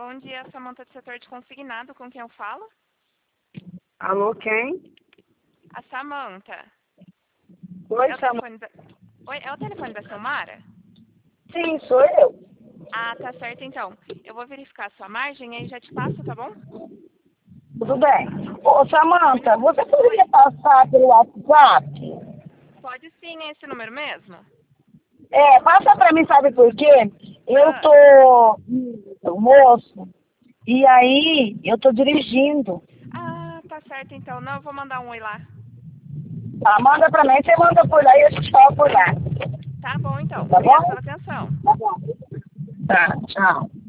Bom dia, Samanta do setor de consignado, com quem eu falo? Alô, quem? A Samanta. Oi, É o Samanta. telefone da... Oi, é o telefone da Silmara? Sim, sou eu. Ah, tá certo então. Eu vou verificar a sua margem e aí já te passo, tá bom? Tudo bem. Ô, Samanta, você Oi. poderia passar pelo WhatsApp? Pode sim, é esse número mesmo? Passa pra mim, sabe por quê? Eu Ah, tô no almoço e aí eu tô dirigindo. tá certo então. Não, eu vou mandar um oi lá. Tá, manda pra mim, você manda por lá e a gente fala por lá. Tá bom então. Tá Obrigada pela bom? atenção. Tá bom. Tá, tchau.